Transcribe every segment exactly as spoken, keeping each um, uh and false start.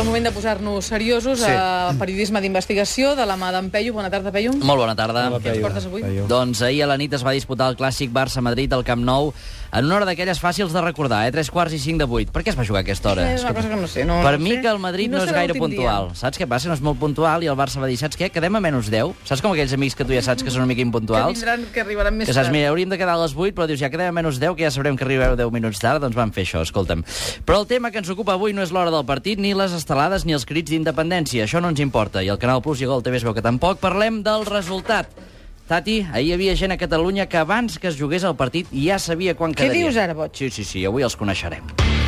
moment de posar-nos seriosos sí. a periodisme d'investigació de la mà d'en Peyu. Bona tarda, Peyu. Molt bona tarda. Hola, Què ens portes avui? Peyu. Doncs ahir a la nit es va disputar el clàssic Barça-Madrid al Camp Nou en una hora d'aquelles fàcils de recordar, eh? Tres quarts i cinc de vuit. Per què es va jugar a aquesta hora? És una cosa que no sé. No, per no mi sé. que el Madrid no, no és gaire puntual. Dia. Saps què passa? No és molt puntual i el Barça va dir, saps què? Quedem a menys deu. Saps com aquells amics que tu ja saps que són una mica impuntuals? Que vindran, que arribaran més que saps, tard. mira, hauríem de quedar a les vuit, però dius, ja quedem a menys deu, que ja sabrem que arribeu deu minuts tard, doncs vam fer això, escolta'm. Però el tema que ens ocupa avui no és l'hora del partit, ni les estelades, ni els crits d'independència. Això no ens importa. I el Canal Plus i el T V es veu que tampoc. Parlem del resultat. Tati, ahir hi havia gent a Catalunya que abans que es jugués el partit ja sabia quan Què quedaria. dius ara, boig? Sí, sí, sí, avui els coneixerem.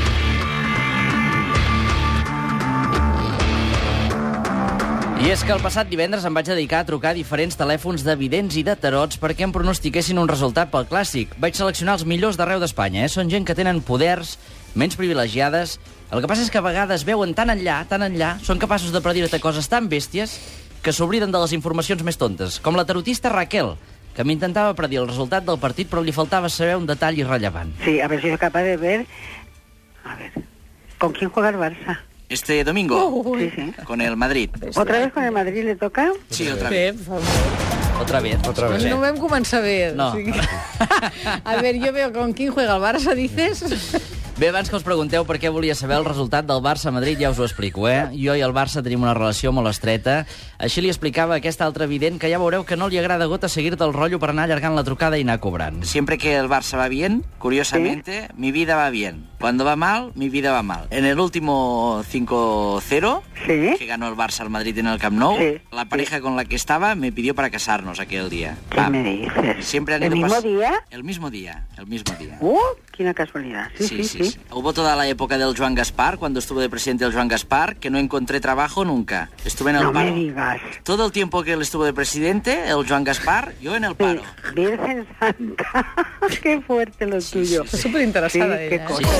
I és que el passat divendres em vaig dedicar a trucar a diferents telèfons de vidents i de tarots perquè em pronostiquessin un resultat pel Clàssic. Vaig seleccionar els millors d'arreu d'Espanya, eh? Són gent que tenen poders, menys privilegiades. El que passa és que a vegades veuen tan enllà, tan enllà, són capaços de predir-te coses tan bèsties que s'obliden de les informacions més tontes, com la tarotista Raquel, que m'intentava predir el resultat del partit, però li faltava saber un detall irrellevant. Sí, a ver si soy capaz de ver... A ver... ¿Con quién juega el Barça? Este domingo, Uh, Sí, sí. con el Madrid. ¿Otra vez con el Madrid le toca? Sí, otra Bé, vez. per favor. Otra vez. Otra Pues no vam començar bé. No. O sigui... A ver, yo veo con quién juega el Barça, dices... Bé, abans que us pregunteu per què volia saber el resultat del Barça-Madrid, ja us ho explico, eh? Jo i el Barça tenim una relació molt estreta. Així li explicava a aquest altre evident que ja veureu que no li agrada gota seguir-te el rotllo per anar allargant la trucada i anar cobrant. Siempre que el Barça va bien, curiosamente, ¿Sí? mi vida va bien. Cuando va mal, mi vida va mal. En el último cinco cero, ¿Sí? que ganó el Barça al Madrid en el Camp Nou, Sí. la pareja con la que estaba me pidió para casarnos aquel día. ¿Qué Pam. me dices? Siempre han ¿El ido mismo pas- día? El mismo día, el mismo día. ¡Uh! ¡Qué una casualidad! Sí, sí, sí. sí. Hubo toda la época del Joan Gaspar, cuando estuvo de presidente el Joan Gaspar, que no encontré trabajo nunca. Estuve en el No paro. me digas. Todo el tiempo que él estuvo de presidente, el Joan Gaspar, yo en el paro. Sí, Virgen Santa. ¡Qué fuerte lo tuyo! Està superinteressada, Sí, ella. qué eh? cosa.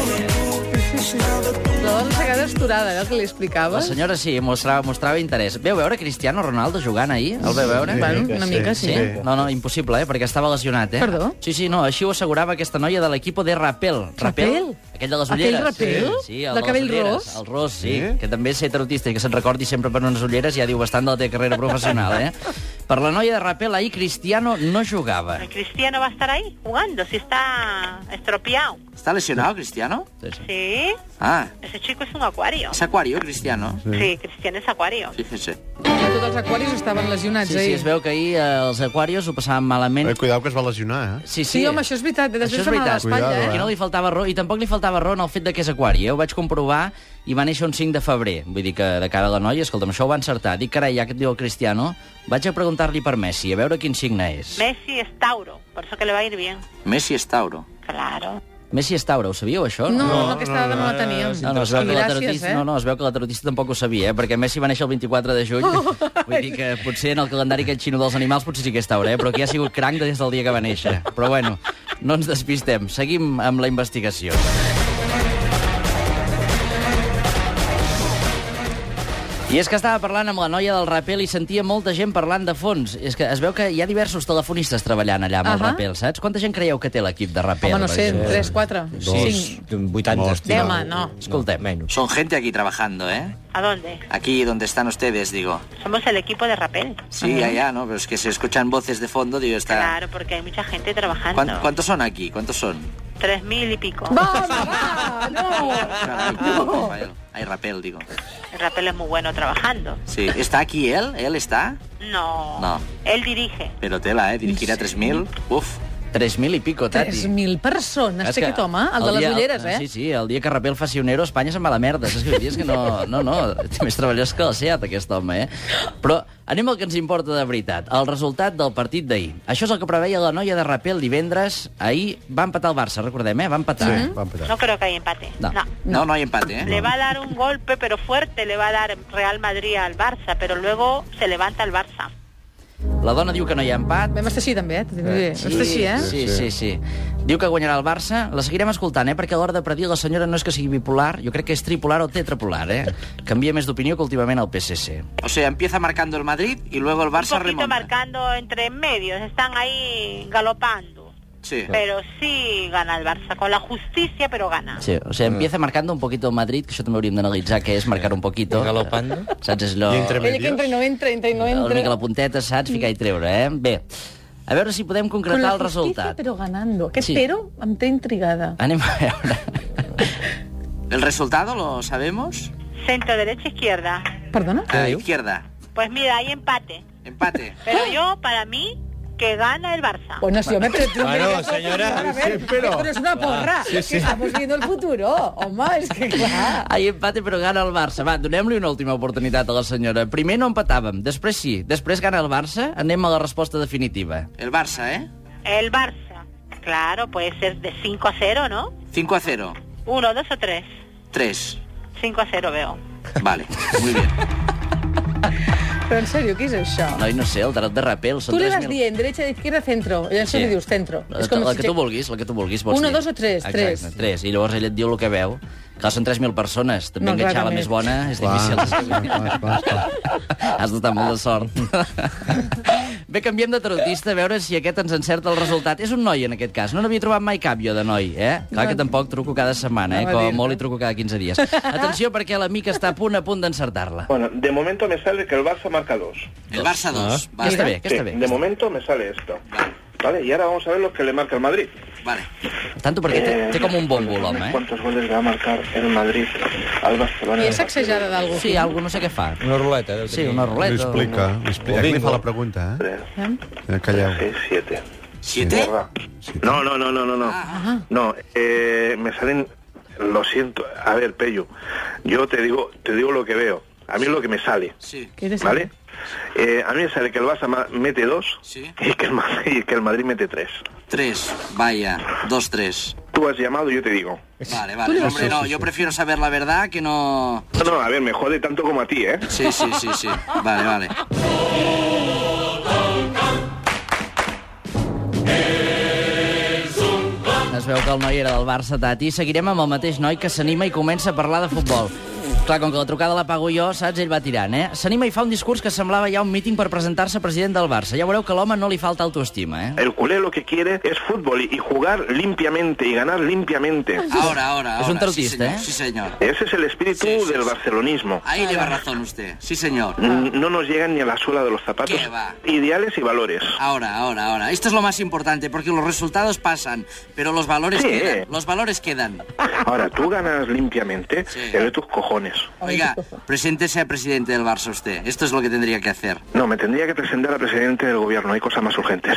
La dona s'ha quedat esturada, eh, el que li explicava. La senyora sí, mostrava, mostrava interès. Veu veure Cristiano Ronaldo jugant ahir? El veu veure? Bueno, una mica, sí. Sí? No, no, impossible, eh? Perquè estava lesionat, eh? Perdó? Sí, sí, no, així ho assegurava aquesta noia de l'equip de Rapel. Rapel? Aquell de les Aquell ulleres. Rapel? Sí, sí, el De les cabell ulleres. ros? El ros, sí, sí. Que també és tarotista i que se'n recordi sempre per unes ulleres ja diu bastant de la teva carrera professional, eh? Per la noia de Rapel, ahir Cristiano no jugava. El Cristiano va a estar ahí jugando, si está estropeado. ¿Está lesionado, Cristiano? Sí, sí. Sí, Ah, ese chico es un acuario. es Acuario, Cristiano. Sí, Cristiano es acuario. Fíjese. Tots els aquaris estaven lesionats Sí, sí, ahir. es veu que ahir eh, els Aquarius ho passaven malament. Eh, cuidao que es va lesionar, eh? Sí, Sí, home, això és veritat. Després Això és se'n va a veritat. l'espatlla, Cuidado, I eh? no li faltava raó, i tampoc li faltava raó en el fet de que és aquari, eh? Ho vaig comprovar i va néixer un cinc de febrer. Vull dir que de cara a la noia, escolta'm, això ho va encertar. Dic, carai, ja que et diu el Cristiano, vaig a preguntar-li per Messi, a veure quin signe és. Messi es Tauro, por eso que le va a ir bien. Messi es Tauro. Claro. Messi és Tauro, ho sabíeu, això? No, no, no, aquesta dada no la teníem. No, no, es veu que la Gràcies, tarotista, eh? no, no, es veu que la tarotista tampoc ho sabia, eh? Perquè Messi va néixer el vint-i-quatre de juny. Oh. Vull dir que potser en el calendari aquell xino dels animals potser sí que és Tauro, eh? Però que ja ha sigut cranc des del dia que va néixer. Però bueno, no ens despistem. Seguim amb la investigació. I és que estava parlant amb la noia del Rapel i sentia molta gent parlant de fons. És que es veu que hi ha diversos telefonistes treballant allà amb el Ahà. Rapel, saps? Quanta gent creieu que té l'equip de Rapel? Home, no sé, Per exemple? tres, quatre, cinc. vuitanta. Deu, home, no. Escoltem. Menos. Son gente aquí trabajando, ¿eh? ¿A dónde? Aquí donde están ustedes, digo. Somos el equipo de Rapel. Sí, allá, ¿no? Pero es que se escuchan voces de fondo, digo, está... Claro, porque hay mucha gente trabajando. ¿Cuán- ¿Cuántos son aquí? ¿Cuántos son? Tres mil y pico. Va, home, va, no. Caray, No. Rafael. Hay Rapel, digo. El Rapel es muy bueno trabajando. Sí. ¿Está aquí él? ¿Él está? No. No. Él dirige. Pero tela, ¿eh? Dirigir a tres mil. Uf. tres mil i pico, Tati. tres mil persones És té que aquest home, el de les dia- ulleres, eh? Sí, sí, el dia que Rapel faci un euro, Espanya se'n va a la merda. Saps què vull dir? És que no, no, no, té més treballadors que la SEAT, aquest home, eh? Però anem al que ens importa de veritat, el resultat del partit d'ahir. Això és el que preveia la noia de Rapel divendres. Ahir va empatar el Barça, recordem, eh? Va empatar. Sí, va empatar. No creo que haya empate. No. No. No, no hay empate, ¿eh? Le va a dar un golpe, pero fuerte, le va a dar Real Madrid al Barça, pero luego se levanta el Barça. La dona diu que no hi ha empat. Vam estar així, també, eh? Vam estar així, eh? Sí, sí, sí. Diu que guanyarà el Barça. La seguirem escoltant, eh? Perquè a l'hora de predir la senyora no és que sigui bipolar, jo crec que és tripolar o tetrapolar, eh? Canvia més d'opinió que últimament el P S C. O sea, empieza marcando el Madrid y luego el Barça Un poquito remonta. marcando entre medios, están ahí galopando. Sí. Pero sí gana el Barça, con la justicia, pero gana. Sí, o sea, empieza marcando un poquito el Madrid, que això també hauríem d'analitzar què és marcar un poquito. Galopando. Saps? És lo... I entre Ella que entra i no entra, entra i no Una entra. mica la punteta, saps? Ficar i treure, eh? Bé, a veure si podem Con concretar la el justicia, resultat. pero ganando. Aquest Sí. pero em té intrigada. Anem a veure. ¿El resultado lo sabemos? Centro, derecha, izquierda. Perdona? A la izquierda. Pues mira, hay empate. Empate. Pero yo, para mí, que gana el Barça. Bueno, sí, home, però tu... Bueno, mira, senyora, a ver, sí, però- Esto no es una porra. Sí, sí. Estamos viendo el futuro. Home, és que clar... Ai, empate, però gana el Barça. Va, donem-li una última oportunitat a la senyora. Primer no empatàvem, després sí. Després gana el Barça. Anem a la resposta definitiva. El Barça, ¿eh? El Barça. Claro, puede ser de cinco a cero, ¿no? cinco a cero. Uno, dos o tres. tres. cinco a cero veo. Vale, muy bien. Però en sèrio, què és això? Noi, no sé, el tarot de rapel. Són Tu li tres vas mil... dient derecha, izquierda, centro. I llavors Sí. li dius centro. La, És com la si que tu che- vulguis, la que tu vulguis. Pots Uno, dir. dos o tres? Exacte, Tres. tres. I llavors ell et diu el que veu. Clar, són tres mil persones. També No, enganxar la clarament. més bona és difícil. Has d'estar molt de sort. Bé, canviem de tarotista a veure si aquest ens encerta el resultat. És un noi, en aquest cas. No n'havia trobat mai cap jo de noi, eh? Clar que tampoc truco cada setmana, eh? Anava a Com a dir-te. molt li truco cada quinze dies. Atenció, perquè l'amic està a punt a punt d'encertar-la. Bueno, de momento me sale que el Barça marca dos. El Barça dos. Que Vale. està bé, que Sí, està bé. de momento me sale esto. Vale, y ahora vamos a ver lo que le marca el Madrid. Vale. Tanto perquè té, té com un bombo, l'home, eh? ¿Cuántos goles le va a marcar el Madrid al Barcelona? I és sacsejada d'algú. Sí, algú no sé què fa. Una ruleta. deu Sí, tenir. una Li ruleta. explica, li explica. Li bingo. fa la pregunta, eh? Tres, Eh, Calleu. seis, siete. ¿Siete? ¿Verdad? No, no, no, no, no, no. No, eh, me salen... Lo siento. A ver, Pello, yo te digo, te digo lo que veo. A mí es lo que me sale, Sí. Què eres? ¿vale? Eh, a mí me sale que el Barça ma- mete dos Sí. y que el Madrid, y que el Madrid mete tres. Tres. Vaya. Dos, tres. Tú has llamado y yo te digo. Vale, vale. Hombre, no, yo prefiero saber la verdad que no... No, no, a ver, me jode tanto como a ti, ¿eh? Sí, sí, sí, sí. Vale, vale. Es veu que el noi era del Barça, Tati. Seguirem amb el mateix noi que s'anima i comença a parlar de futbol. Clar, com que la trucada la pago jo, saps? Ell va tirant, eh? S'anima i fa un discurs que semblava ja un míting per presentar-se president del Barça. Ja veureu que a l'home no li falta autoestima, eh? El culé lo que quiere es fútbol y, y jugar limpiamente y ganar limpiamente. Ahora, ahora, ahora. Es un tarotista, sí, señor. ¿eh? Sí, señor. Ese es el espíritu Sí, sí, del sí. barcelonismo. Ahí lleva razón usted. Sí, señor. Mm, No nos llegan ni a la suela de los zapatos. ¿Qué va? Ideales y valores. Ahora, ahora, ahora. Esto es lo más importante, porque los resultados pasan, pero los valores Sí. quedan. Los valores quedan. Ahora, tú ganas limpiamente, Sí. te doy tus cojones. Oiga, preséntese a presidente del Barça usted. Esto es lo que tendría que hacer. No, me tendría que presentar a presidente del gobierno. Hay cosas más urgentes.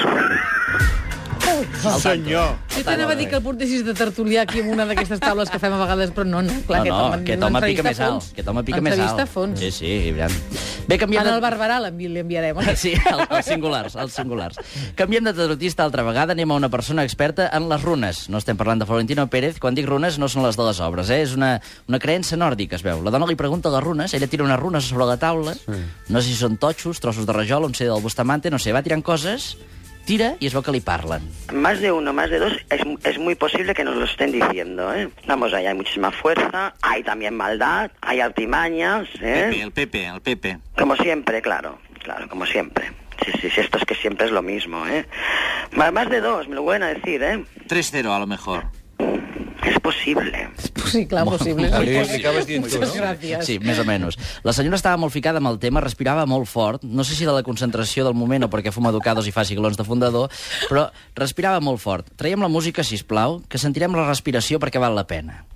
Senyor. Jo t'anava a dir que el portessis de tertulià aquí en una d'aquestes taules que fem a vegades, però no, no. Clar, No, no, home, aquest una home pica entrevista més a alt. fons. Aquest home pica més alt. Entrevista a fons. Sí, sí, i tant. Bé, canviem En el de... Barberà l'envi- li enviarem. Sí, el- els singulars, els singulars. Canviem de tarotista altra vegada, anem a una persona experta en les runes. No estem parlant de Florentino Pérez, quan dic runes no són les de les obres, eh? És una, una creença nòrdica, es veu. La dona li pregunta les runes, ella tira unes runes sobre la taula, no sé si són totxos, trossos de rajol, un sé del Bustamante, no sé, va tirant coses, tira i es veu que li parlen. Más de uno, más de dos, es, es muy posible que nos lo estén diciendo, ¿eh? Vamos, ahí hay muchísima fuerza, hay también maldad, hay artimañas, ¿eh? Pepe, el Pepe, el Pepe. Como siempre, claro, claro, como siempre. Sí, sí, sí, esto es que siempre es lo mismo, ¿eh? Más, más de dos, me lo vuelven a decir, ¿eh? tres cero a lo mejor. Es posible. Sí, clar, possible. Li, li acabes dient tu, no? Muchas gracias. Sí, més o menys. La senyora estava molt ficada amb el tema, respirava molt fort, no sé si de la concentració del moment o perquè fuma educados i fa ciclons de fundador, però respirava molt fort. Traiem la música, si plau, que sentirem la respiració perquè val la pena.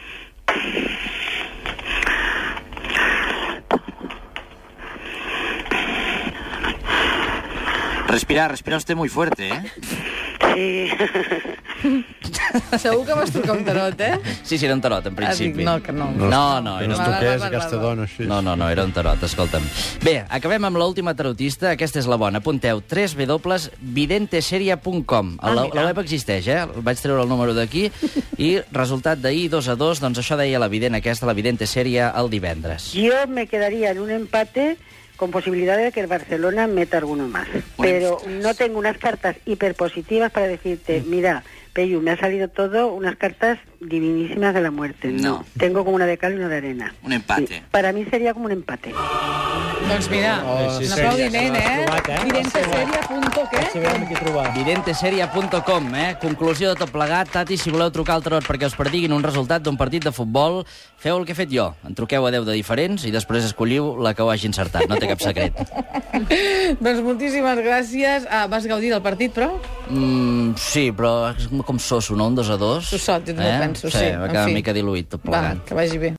Respira, respira usted muy fuerte, ¿eh? Sí. Segur que vas trucar un tarot, eh? Sí, sí, era un tarot, en Ah, dic, principi. no, que no. No, no, Que era no un es Va, va, toqués va, aquesta va, va. dona així. No, no, no, era un tarot, escolta'm. Bé, acabem amb l'última tarotista, aquesta és la bona. Apunteu, w w w punt videnteseria punt com. Ah, La, mira. la web existeix, eh? Vaig treure el número d'aquí i resultat d'ahir, dos a dos, doncs això deia la vident aquesta, la vidente sèria, el divendres. Yo me quedaría en un empate con posibilidad de que el Barcelona meta alguno más. Pero no tengo unas cartas hiperpositivas para decirte, mira, Peyu, me ha salido todo unas cartas divinísimas de la muerte. No. Tengo como una de cal y una de arena. Un empate. Sí, para mí sería como un empate. Doncs mira, un aplaudiment, eh? Videnteseria punt què? Videnteseria punt com, eh? Conclusió de tot plegat. Tati, si voleu trucar al tarot perquè us prediguin un resultat d'un partit de futbol, feu el que he fet jo. En truqueu a deu de diferents i després escolliu la que ho hagi encertat. No té cap secret. Doncs moltíssimes gràcies. Ah, vas gaudir del partit, però? Mm, sí, però com soso, no? Un dos a dos. Sossot, jo també eh? penso, sí. Sí, va quedar una mica diluït tot plegat. Va, que vagi bé.